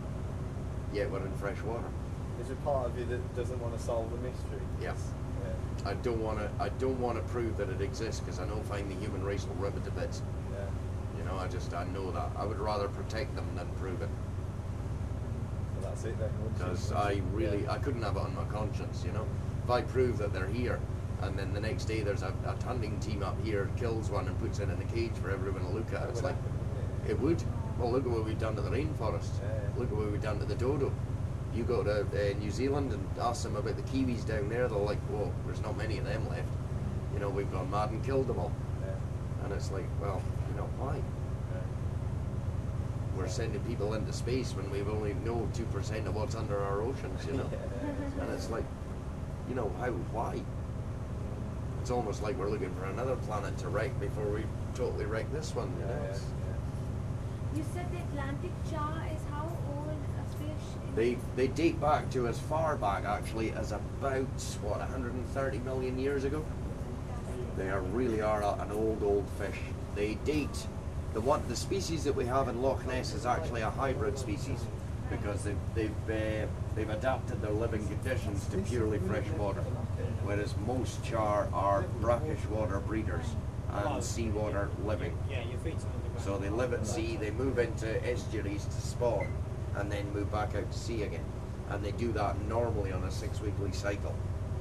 Speaker 7: Yet we're in freshwater.
Speaker 8: Is there part of you that doesn't want to solve the mystery?
Speaker 7: Yes.
Speaker 8: Yeah.
Speaker 7: I don't want to. I don't want to prove that it exists because I know find the human race will rip it to bits.
Speaker 8: Yeah.
Speaker 7: You know, I just I know that. I would rather protect them than prove it.
Speaker 8: So that's it then. once you-
Speaker 7: Because
Speaker 8: once
Speaker 7: I
Speaker 8: you-
Speaker 7: really
Speaker 8: yeah.
Speaker 7: I couldn't have it on my conscience. You know, if I prove that they're here, and then the next day there's a, a hunting team up here kills one and puts it in a cage for everyone to look at.
Speaker 8: That
Speaker 7: It's
Speaker 8: would
Speaker 7: like
Speaker 8: happen, wouldn't it?
Speaker 7: it would. Well, look at what we've done to the rainforest.
Speaker 8: Yeah.
Speaker 7: Look at what we've done to the dodo. You go to uh, New Zealand and ask them about the kiwis down there, they're like, whoa, there's not many of them left. You know, we've gone mad and killed them all.
Speaker 8: Yeah.
Speaker 7: And it's like, well, you know, why?
Speaker 8: Yeah.
Speaker 7: We're sending people into space when we've only know two percent of what's under our oceans, you know?
Speaker 8: Yeah.
Speaker 7: And it's like, you know, how, why? It's almost like we're looking for another planet to wreck before we totally wreck this one, you
Speaker 8: Yeah,
Speaker 7: know?
Speaker 8: yeah, yeah.
Speaker 9: You said the Atlantic char is how old a fish is?
Speaker 7: They they date back to as far back actually as about what one hundred thirty million years ago. They are really are a- an old old fish. They date the one the species that we have in Loch Ness is actually a hybrid species because they've they've uh, they've adapted their living conditions to purely fresh water, whereas most char are brackish water breeders and seawater living. So they live at sea, they move into estuaries to spawn, and then move back out to sea again. And they do that normally on a six-weekly cycle.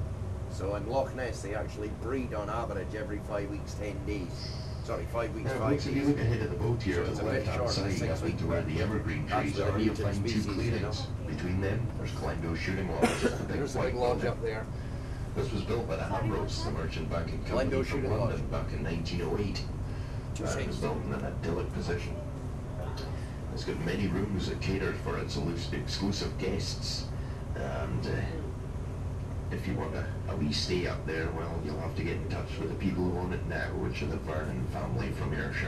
Speaker 7: So in Loch Ness, they actually breed on average every five weeks, ten days. Sorry, five weeks,
Speaker 6: Now,
Speaker 7: five
Speaker 6: once
Speaker 7: days.
Speaker 6: you look ahead of the boat here
Speaker 7: So
Speaker 6: to
Speaker 7: it's
Speaker 6: the
Speaker 7: a bit
Speaker 6: left-hand
Speaker 7: short,
Speaker 6: side,
Speaker 7: six
Speaker 6: up
Speaker 7: weeks,
Speaker 6: into where the evergreen
Speaker 7: that's
Speaker 6: trees
Speaker 7: where the
Speaker 6: are, you'll
Speaker 7: mutant
Speaker 6: find two
Speaker 7: species, you know.
Speaker 6: clearings. Between them, there's Glendo Shooting Lodge, the big
Speaker 7: There's a
Speaker 6: white
Speaker 7: big lodge
Speaker 6: building.
Speaker 7: up there.
Speaker 6: This was built by the Hamros, the merchant banking company
Speaker 7: Glendo
Speaker 6: from
Speaker 7: Shooting
Speaker 6: London
Speaker 7: Lodge.
Speaker 6: back in nineteen oh eight.
Speaker 7: Two
Speaker 6: Uh, it was
Speaker 7: seconds.
Speaker 6: built in an idyllic position. It's got many rooms that cater for its elus- exclusive guests. And uh, if you want a, a wee stay up there, well, you'll have to get in touch with the people who own it now, which are the Vernon family from Ayrshire.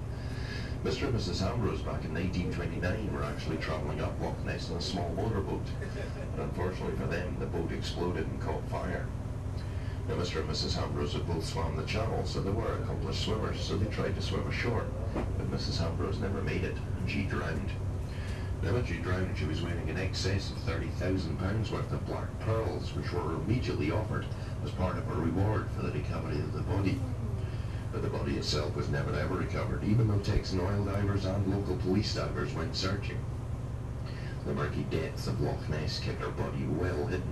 Speaker 6: Mister and Missus Ambrose back in nineteen twenty-nine were actually travelling up Loch Ness in a small motorboat. But unfortunately for them, the boat exploded and caught fire. Now, Mister and Missus Ambrose had both swam the channel, so they were accomplished swimmers, so they tried to swim ashore. But Missus Ambrose never made it, and she drowned. Now, when she drowned, she was wearing in excess of thirty thousand pounds worth of black pearls, which were immediately offered as part of a reward for the recovery of the body. But the body itself was never ever recovered, even though Texan oil divers and local police divers went searching. The murky depths of Loch Ness kept her body well hidden,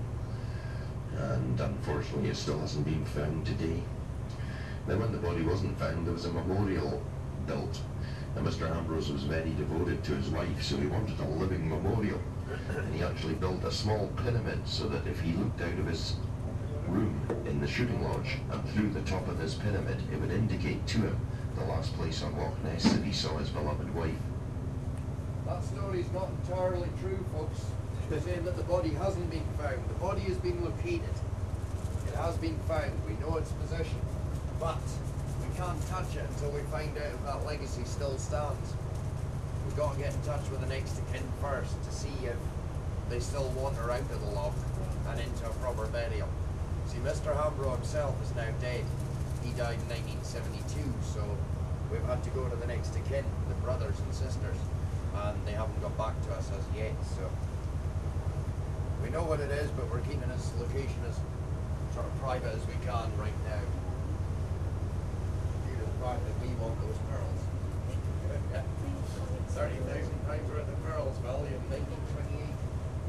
Speaker 6: and unfortunately it still hasn't been found today. Then when the body wasn't found, there was a memorial built. Now, Mister Ambrose was very devoted to his wife, so he wanted a living memorial. And he actually built a small pyramid so that if he looked out of his room in the shooting lodge and through the top of this pyramid, it would indicate to him the last place on Loch Ness that he saw his beloved wife.
Speaker 7: That story's not entirely true, folks. They're saying that the body hasn't been found. The body has been located. It has been found. We know its position. But we can't touch it until we find out if that legacy still stands. We've got to get in touch with the next of kin first to see if they still wander out of the loch and into a proper burial. See, Mister Hambro himself is now dead. He died in nineteen seventy-two, so we've had to go to the next of kin, the brothers and sisters, and they haven't got back to us as yet, so we know what it is, but we're keeping its location as sort of private as we can right now. Due to the fact that we want those pearls. thirty thousand pounds worth of pearls, value in nineteen twenty-eight.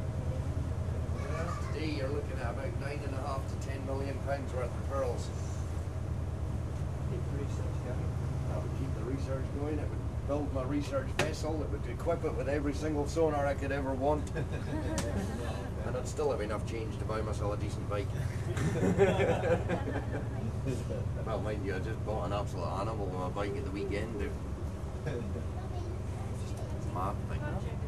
Speaker 7: Today you're looking at about nine and a half to ten million pounds worth of pearls.
Speaker 2: Keep the research going.
Speaker 7: That would keep the research going. It would build my research vessel. It would equip it with every single sonar I could ever want. And I'd still have enough change to buy myself a decent bike. Well, mind you, I just bought an absolute animal on my bike at the weekend. Dude. Mad thing.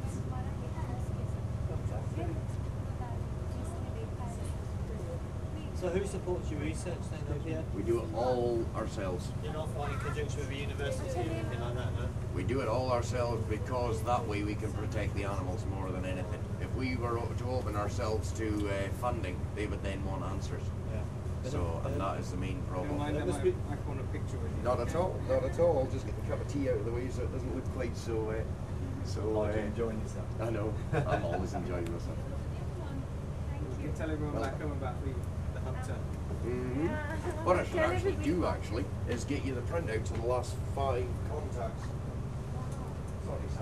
Speaker 4: So who supports your research then up here?
Speaker 7: We do it all ourselves.
Speaker 4: You're not in conjunction with a university or anything like that, no?
Speaker 7: We do it all ourselves because that way we can protect the animals more than anything. If we were to open ourselves to uh, funding, they would then want answers.
Speaker 4: Yeah.
Speaker 7: So, and that is the main problem.
Speaker 2: Mind that might, might want a picture with you.
Speaker 7: Not at all, not at all. I'll just get the cup of tea out of the way so it doesn't look quite so. Uh, so
Speaker 8: Oh,
Speaker 7: uh,
Speaker 8: you're enjoying yourself.
Speaker 7: I know. I'm always enjoying myself.
Speaker 2: You can tell everyone back home about the, the hunter.
Speaker 7: Mm-hmm. What I should actually do actually is get you the printouts of the last five contacts. Sorry, Sam.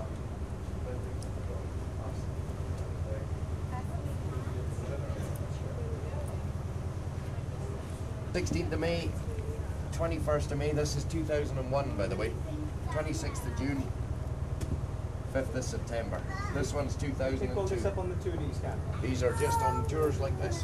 Speaker 7: sixteenth of May, twenty-first of May, this is two thousand one by the way, twenty-sixth of June, fifth of September. This one's two thousand
Speaker 2: You can pull this
Speaker 7: two.
Speaker 2: up on the two D scan.
Speaker 7: These are just on tours like this.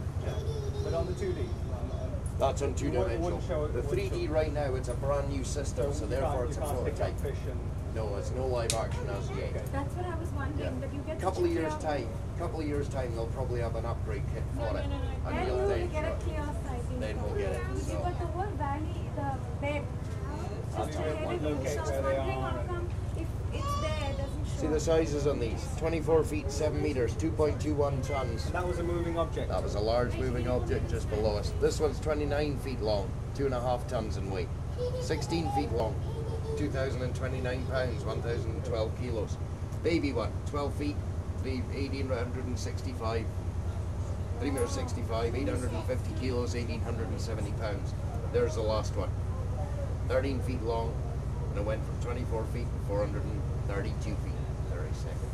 Speaker 2: But on the two D.
Speaker 7: That's on two
Speaker 2: It wouldn't- it
Speaker 7: dimensional.
Speaker 2: wouldn't show it-
Speaker 7: The
Speaker 2: it
Speaker 7: three
Speaker 2: wouldn't
Speaker 7: D
Speaker 2: show-
Speaker 7: right now, it's a brand new system, so
Speaker 2: you
Speaker 7: therefore
Speaker 2: can't-
Speaker 7: it's a
Speaker 2: you can't pick up
Speaker 7: prototype.
Speaker 2: fish and
Speaker 7: No, it's no live action as yet.
Speaker 9: That's what I was wondering.
Speaker 7: Yeah.
Speaker 9: That you get the
Speaker 7: Couple of
Speaker 9: clear-
Speaker 7: years time, couple of years time, they'll probably have an upgrade kit
Speaker 9: No,
Speaker 7: for
Speaker 9: no,
Speaker 7: it,
Speaker 9: no, no.
Speaker 7: and
Speaker 9: Then
Speaker 7: you'll
Speaker 9: you will
Speaker 7: then
Speaker 9: get a
Speaker 7: show it.
Speaker 9: clear sighting.
Speaker 7: Then we'll get it.
Speaker 9: You
Speaker 7: So.
Speaker 9: got the whole valley, the bed. Just
Speaker 2: you
Speaker 9: ahead
Speaker 2: want
Speaker 9: of
Speaker 2: to
Speaker 9: you.
Speaker 2: locate
Speaker 9: So I was
Speaker 2: where they
Speaker 9: wondering
Speaker 2: are
Speaker 9: how
Speaker 2: and-
Speaker 9: come if it's there, it doesn't show.
Speaker 7: See the sizes on these, twenty-four feet, seven meters, two point two one tons.
Speaker 2: And that was a moving object.
Speaker 7: That was a large moving object just below us. This one's twenty-nine feet long, two and a half tons in weight. sixteen feet long, two thousand twenty-nine pounds, one thousand twelve kilos. Baby one, twelve feet, eighteen sixty-five. three meters sixty-five, eight hundred fifty kilos, eighteen seventy pounds. There's the last one. thirteen feet long, and it went from twenty-four feet to four hundred thirty-two feet in thirty seconds.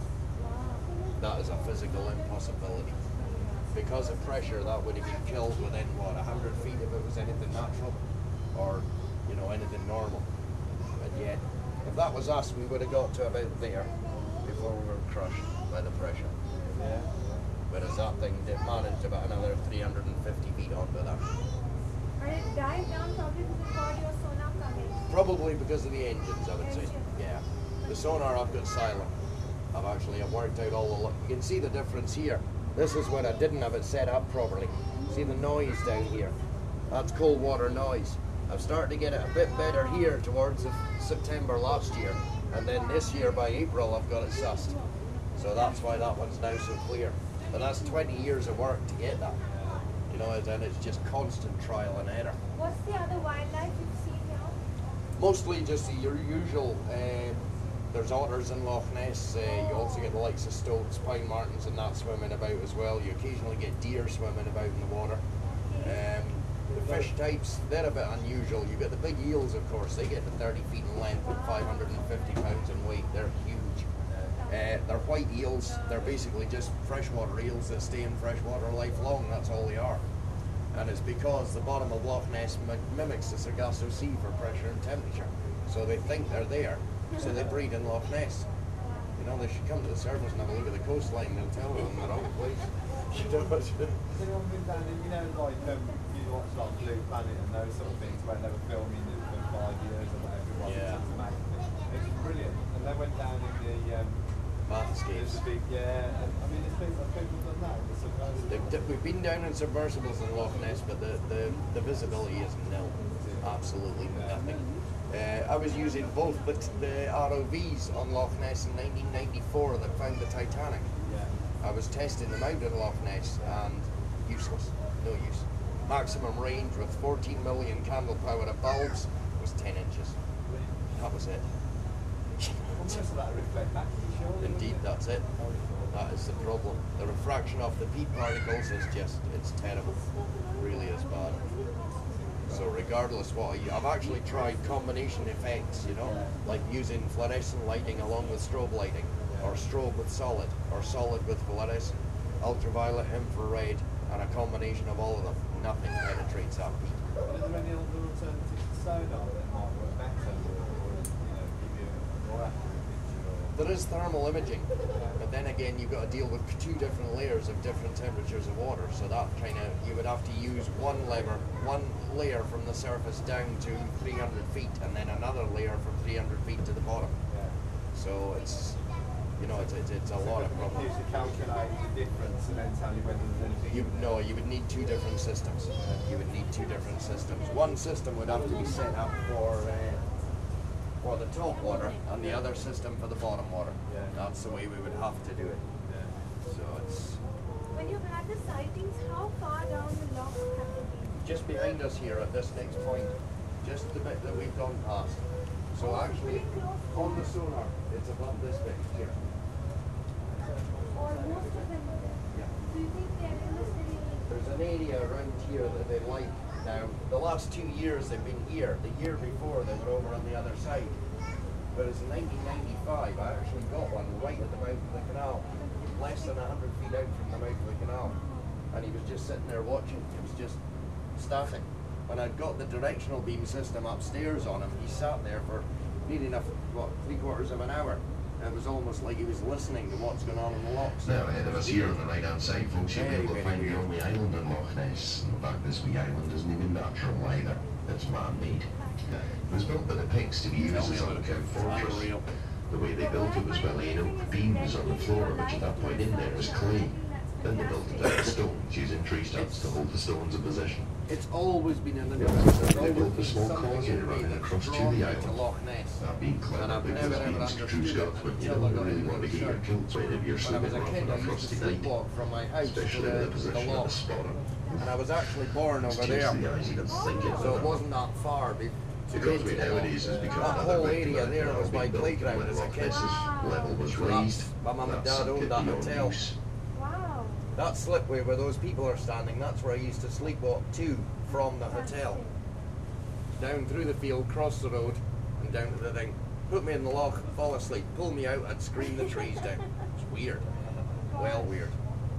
Speaker 7: That is a physical impossibility. Because of pressure, that would have been killed within, what, one hundred feet if it was anything natural, or, you know, anything normal. And yet, if that was us, we would have got to about there before we were crushed by the pressure.
Speaker 2: Yeah.
Speaker 7: Whereas that thing did manage about another three hundred fifty feet onto that.
Speaker 9: And it died down probably before your sonar coming.
Speaker 7: Probably because of the engines, I would say. Yeah. The sonar I've got silent. I've actually I've worked out all the lo- you can see the difference here. This is when I didn't have it set up properly. See the noise down here? That's cold water noise. I've started to get it a bit better here towards the September last year. And then this year by April I've got it sussed. So that's why that one's now so clear. But that's twenty years of work to get that. You know, and it's just constant trial and error.
Speaker 9: What's the other wildlife you've seen here?
Speaker 7: Mostly just the your usual. Uh, there's otters in Loch Ness. Uh, you also get the likes of stoats, pine martens, and that swimming about as well. You occasionally get deer swimming about in the water. Um, the fish types, they're a bit unusual. You get the big eels, of course. They get to thirty feet in length and five hundred fifty pounds in weight. They're huge. Uh, they're white eels. They're basically just freshwater eels that stay in freshwater lifelong. That's all they are. And it's because the bottom of Loch Ness mi- mimics the Sargasso Sea for pressure and temperature. So they think they're there. So they breed in Loch Ness. You know, they should come to the surface and have a look at the coastline. They'll tell them they're out of place. You know,
Speaker 8: Has anyone been down in, you know, like um, you watch like Blue Planet and those sort of things where they were filming it for five years or whatever it was.
Speaker 7: Yeah.
Speaker 8: It was brilliant. And they went down in the um,
Speaker 7: Manscapes.
Speaker 8: the big, yeah. And, I mean, it's people, people done that. The submersibles.
Speaker 7: They've di- We've been down in submersibles in Loch Ness, but the, the, the visibility is nil. Absolutely nothing. Uh, I was using both the, the R O Vs on Loch Ness in nineteen ninety-four that found the Titanic.
Speaker 8: Yeah.
Speaker 7: I was testing them out in Loch Ness and useless, no use. Maximum range with fourteen million candle power of bulbs was ten inches. That was it.
Speaker 8: Well, most of that reflect back to the shore.
Speaker 7: Indeed, that's it. That is the problem. The refraction of the peat particles is just, it's terrible. It really is bad. So regardless what I, I've actually tried combination effects, you know, like using fluorescent lighting along with strobe lighting, or strobe with solid, or solid with fluorescent, ultraviolet, infrared, and a combination of all of them. Nothing penetrates that peat.
Speaker 8: Are there any other alternatives to sonar that might work better, or, or you know, give you a more accurate picture? Or...
Speaker 7: There is thermal imaging, but then again you've got to deal with two different layers of different temperatures of water. So that kind of, you would have to use one lever, one layer from the surface down to three hundred feet, and then another layer from three hundred feet to the bottom.
Speaker 8: Yeah.
Speaker 7: So it's, you know, it's it's, it's a lot of problems.
Speaker 8: Usually calculate the difference and then tell you whether there's anything.
Speaker 7: You no, you would need two different systems. You would need two different systems. One system would have to be set up for uh, for the top water, and the other system for the bottom water.
Speaker 8: Yeah.
Speaker 7: That's the way we would have to do it.
Speaker 8: Yeah.
Speaker 7: So it's
Speaker 9: When you've had the sightings, how far down the loch have you been?
Speaker 7: just behind us here at this next point, just the bit that we've gone past. So actually, on the sonar, it's above this bit here.
Speaker 9: Or most of them were there.
Speaker 7: Yeah.
Speaker 9: Do you think they're in the city?
Speaker 7: There's an area around here that they like. Now, the last two years they've been here. The year before they were over on the other side. Whereas in nineteen ninety-five, I actually got one right at the mouth of the canal, less than one hundred feet out from the mouth of the canal. And he was just sitting there watching. It was just static. When I'd got the directional beam system upstairs on him, he sat there for nearly enough, what, three quarters of an hour. It was almost like he was listening to what's going on in the locks.
Speaker 6: Now ahead of us here on the right hand side, folks, you'll be able to find the only island in Loch Ness. In fact, this wee island isn't even natural either. It's man-made. It was built by the Picts to be used as a lookout fortress.
Speaker 7: Unreal.
Speaker 6: The way they built it was by laying oak beams on the floor, which at that point in there was clay. Then they built it out of stones, using tree stumps to hold the stones in position.
Speaker 7: It's always been in the news.
Speaker 6: They built a small causeway running across to the
Speaker 7: To
Speaker 6: island.
Speaker 7: Loch Ness.
Speaker 6: That being
Speaker 7: And
Speaker 6: clever
Speaker 7: I've
Speaker 6: because
Speaker 7: never
Speaker 6: it
Speaker 7: ever
Speaker 6: means true
Speaker 7: understood
Speaker 6: Scots
Speaker 7: it
Speaker 6: wouldn't you
Speaker 7: until I
Speaker 6: know,
Speaker 7: got
Speaker 6: really
Speaker 7: into
Speaker 6: want to
Speaker 7: the
Speaker 6: get your
Speaker 7: research.
Speaker 6: kilts right if you're
Speaker 7: When I
Speaker 6: sleeping
Speaker 7: was a
Speaker 6: rough
Speaker 7: kid,
Speaker 6: on
Speaker 7: I
Speaker 6: a
Speaker 7: used to
Speaker 6: frosty night,
Speaker 7: sleepwalk from my house to
Speaker 6: especially in the
Speaker 7: the, to the
Speaker 6: position of
Speaker 7: loch.
Speaker 6: the spotter.
Speaker 7: And I was actually born
Speaker 6: It's
Speaker 7: over
Speaker 6: just
Speaker 7: there.
Speaker 6: the eyes you can sink it
Speaker 7: So it
Speaker 6: with.
Speaker 7: wasn't that far. Be,
Speaker 6: The causeway nowadays has become
Speaker 7: That
Speaker 6: another
Speaker 7: whole
Speaker 6: victim
Speaker 7: area
Speaker 6: of
Speaker 7: there
Speaker 6: now
Speaker 7: was my
Speaker 6: being built
Speaker 7: playground
Speaker 6: when
Speaker 7: as a
Speaker 6: Loch
Speaker 7: kid.
Speaker 6: Ness's level was
Speaker 7: So
Speaker 6: raised.
Speaker 7: that's- my mum and
Speaker 6: That
Speaker 7: dad
Speaker 6: sunk
Speaker 7: owned
Speaker 6: it
Speaker 7: that
Speaker 6: beyond
Speaker 7: hotel.
Speaker 6: use.
Speaker 9: Wow.
Speaker 7: That slipway where those people are standing, that's where I used to sleepwalk to from the hotel. Down through the field, cross the road, and down to the thing. Put me in the loch, fall asleep, pull me out, I'd scream the trees down. It's weird. Well weird.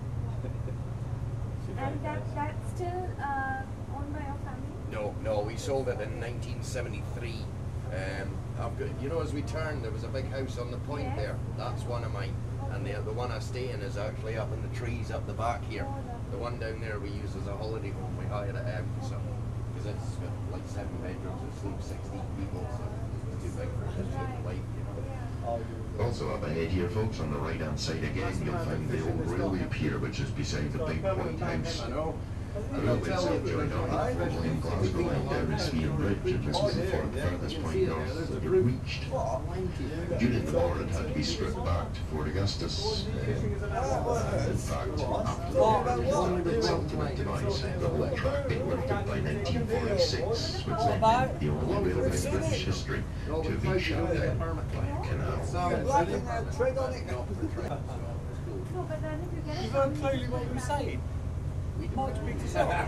Speaker 9: And that that's still uh, owned by your family?
Speaker 7: No, no, we sold it in nineteen seventy-three. Um, I've got, you know, as we turned, there was a big house on the point
Speaker 9: Yes.
Speaker 7: there. That's one of mine. And the, the one I stay in is actually up in the trees up the back here. The one down there we use as a holiday home. We hire it out, so because it's got like seven bedrooms, it sleeps sixteen people, so it's too big for this sort of life, you know.
Speaker 6: Also up ahead here, folks, on the right hand side again, you'll find the old railway pier, which is beside the big Point House.
Speaker 7: I know.
Speaker 6: The railway itself joined on from Glasgow line down to Spear Bridge, and this was before the furthest point north that it reached. During the war, it had to be stripped back to Fort Augustus. Uh, in fact, after the war, it was its ultimate demise, the whole track being lifted by nineteen forty-six, which then meant the only railway in British history to have been shut down by a canal.
Speaker 9: No, but then if you get
Speaker 2: You
Speaker 9: a
Speaker 2: weren't
Speaker 9: family,
Speaker 2: clearly what you were saying. Might speak to someone.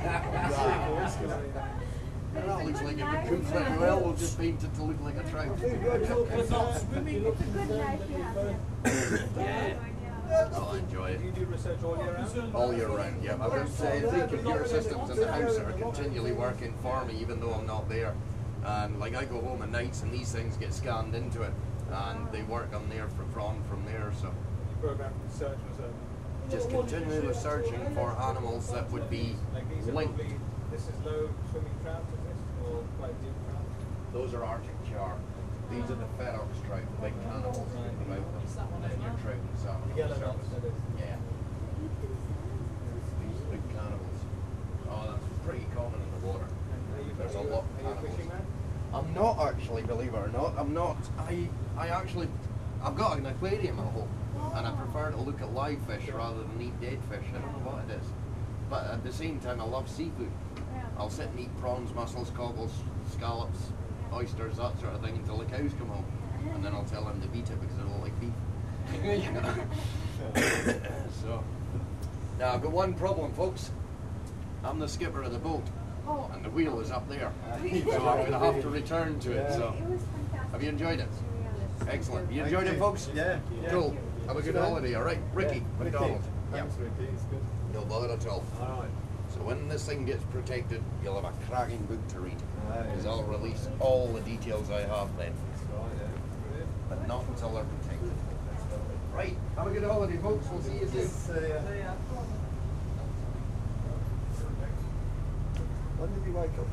Speaker 7: That looks like a good pretty well, we'll just paint it to look like a trout.
Speaker 2: But not swimming.
Speaker 9: it's a good life you have here. Yeah.
Speaker 7: I'll enjoy it.
Speaker 8: You do research all year round?
Speaker 7: All year round, yeah. I've got uh, three computer systems in the house that are continually working for me even though I'm not there. And like I go home at nights and these things get scanned into it. and they work on there for prawn from there. So
Speaker 8: You program search for certain.
Speaker 7: just continually searching for animals that would be
Speaker 8: Like these are
Speaker 7: linked.
Speaker 8: probably, this is low swimming trout, is this? Or quite deep trout?
Speaker 7: Those are Arctic char. These are the ferox trout, the big cannibals that come out, and then your trout and salmon.
Speaker 8: The
Speaker 7: on
Speaker 8: yellow
Speaker 7: the
Speaker 8: ones,
Speaker 7: surface.
Speaker 8: that is.
Speaker 7: Yeah, these big cannibals. Oh, that's pretty common in the water.
Speaker 8: And are you,
Speaker 7: There's a
Speaker 8: are you,
Speaker 7: lot of
Speaker 8: are you a
Speaker 7: cannibals.
Speaker 8: fishing man?
Speaker 7: I'm not actually, believe it or not. I'm not. I I actually, I've got an aquarium at home, and I prefer to look at live fish rather than eat dead fish. I don't know what it is, but at the same time, I love seafood. I'll sit and eat prawns, mussels, cockles, scallops, oysters, that sort of thing until the cows come home, and then I'll tell them to beat it because I don't like beef. So now I've got one problem, folks. I'm the skipper of the boat, and the wheel is up there, so I'm going to have to return to it. So,
Speaker 9: It was fantastic.
Speaker 7: have you enjoyed it?
Speaker 9: Surrealist.
Speaker 7: Excellent. You
Speaker 8: Thank
Speaker 7: enjoyed it,
Speaker 8: you.
Speaker 7: folks?
Speaker 8: Yeah. yeah.
Speaker 7: Cool. Have a good
Speaker 8: Yeah.
Speaker 7: holiday. All right, Ricky
Speaker 8: Yeah.
Speaker 7: McDonald.
Speaker 8: Ricky. Thanks, Ricky. It's good.
Speaker 7: No bother at all.
Speaker 8: All right.
Speaker 7: So when this thing gets protected, you'll have a cracking book to read,
Speaker 8: Right.
Speaker 7: because I'll release all the details I have then,
Speaker 8: That's right, yeah. Brilliant.
Speaker 7: but not until they're protected. Right. Have a good holiday, folks. We'll see you soon.
Speaker 8: See ya. When did you wake up?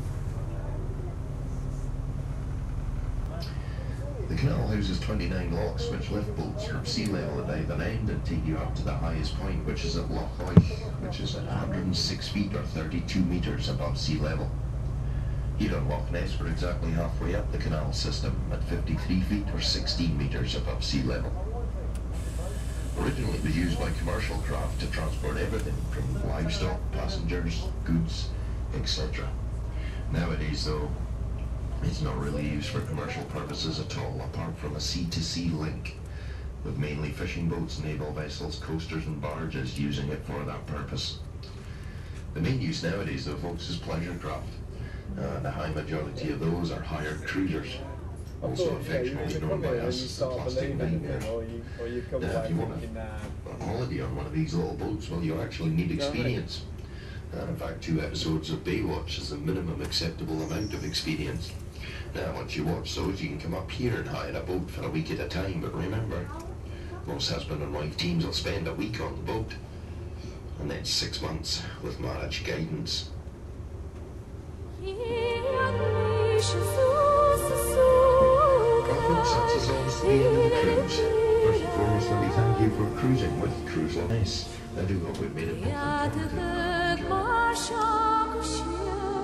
Speaker 6: The canal houses twenty-nine locks which lift boats from sea level at either end and take you up to the highest point, which is at Loch Loich, which is at one hundred six feet or thirty-two metres above sea level. Here in Loch Ness we're exactly halfway up the canal system at fifty-three feet or sixteen metres above sea level. Originally it was used by commercial craft to transport everything from livestock, passengers, goods, et cetera. Nowadays though, it's not really used for commercial purposes at all, apart from a sea-to-sea link, with mainly fishing boats, naval vessels, coasters and barges using it for that purpose. The main use nowadays though, folks, is pleasure craft. Uh, the high majority of those are hired cruisers, also affectionately known by us as the plastic nightmare.
Speaker 8: or you, or you come
Speaker 6: Now,
Speaker 8: away
Speaker 6: if you want
Speaker 8: thinking, uh,
Speaker 6: a holiday on one of these little boats, well, you actually need experience. And in fact, two episodes of Baywatch is the minimum acceptable amount of experience. Now, once you watch those, you can come up here and hire a boat for a week at a time, but remember, most husband and wife teams will spend a week on the boat, and then six months with marriage guidance. Well, folks, that's us all to the end of the cruise. First and foremost, let me thank you for cruising with Cruise Loch Ness. I do hope we've made it both informative and enjoyable.